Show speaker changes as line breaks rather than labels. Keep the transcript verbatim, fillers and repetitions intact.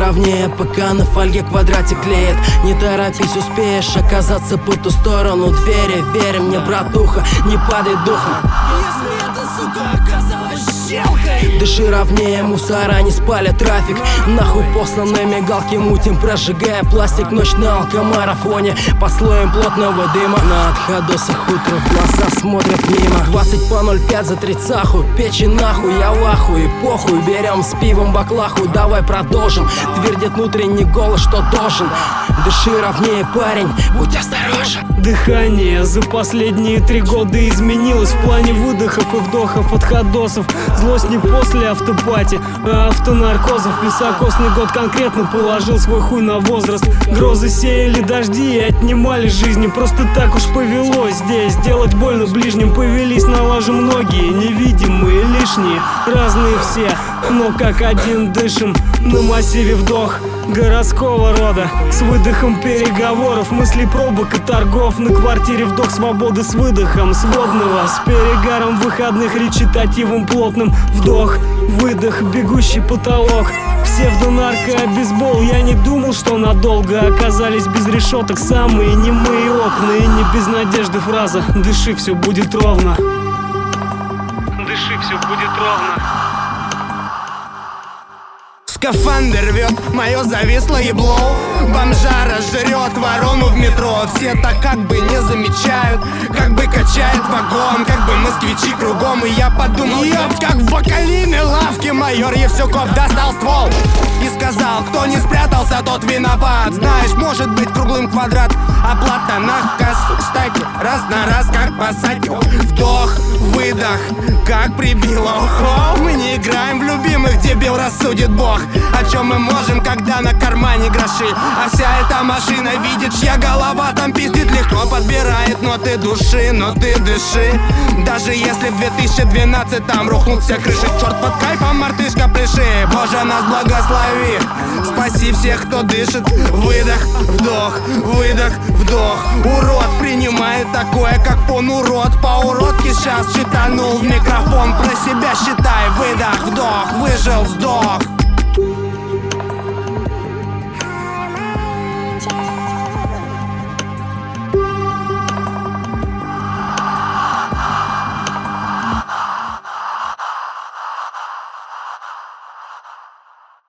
ровнее, пока на фольге квадратик клеит. Не торопись, успеешь оказаться по ту сторону двери. Верь мне, братуха, не падай духом, если эта сука оказалась щелкой. Дыши ровнее, мусора не спалят трафик. Нахуй посланные мигалки мутим, прожигая пластик. Ночь на алкомарафоне под слоем плотного дыма. На отходосах утро в глаза смотрят мимо. Двадцать по ноль пять за тридцаху, печи нахуй, я в ахуе. Похуй, берем с пивом баклаху, давай продолжим. Твердит внутренний голос, что должен. Дыши ровнее, парень, будь осторожен.
Дыхание за последние три года изменилось в плане выдохов и вдохов от ходосов. Злость не после автопати, а автонаркозов. Високосный год конкретно положил свой хуй на возраст. Грозы сеяли дожди и отнимали жизни. Просто так уж повелось здесь. Делать больно ближним повелись на лажу многие. Невидимые, лишние, разные все, но как один дышим. На массиве вдох городского рода с выдохом переговоров, мыслей, пробок и торгов. На квартире вдох свободы с выдохом сводного, с перегаром выходных, речитативом плотным. Вдох, выдох, бегущий потолок. Псевдонарко-бейсбол. Я не думал, что надолго оказались без решеток самые немые окна. И не без надежды фраза: дыши, все будет ровно. Дыши, все будет ровно.
Скафандр рвет мое завислое ебло. Бомжара жрет ворону в метро. Все так как бы не замечают, как бы качает вагон, как бы москвичи кругом. И я подумал, ёпт, как в бакалейной лавке майор Евсюков достал ствол и сказал: кто не спрятался, тот виноват. Знаешь, может быть круглым квадрат, оплата на кассу. Кстати, раз на раз, как посадил. Вдох, выдох, как прибило. Охо, мы не играем в любимых, дебил рассудит Бог. О чем мы можем, когда на кармане гроши, а вся эта машина видит, чья голова там пиздит. Легко подбирает ноты души, но ты дыши. Даже если в две тысячи двенадцатом рухнул все крыши. Черт, под кайфом, мартышка, пляши. Боже, нас благослови. Спаси всех, кто дышит. Выдох, вдох, выдох, вдох. Урод принимает такое, как фон. Урод по-уродски сейчас читанул в микрофон. Про себя считай. Выдох, вдох, выжил, вздох.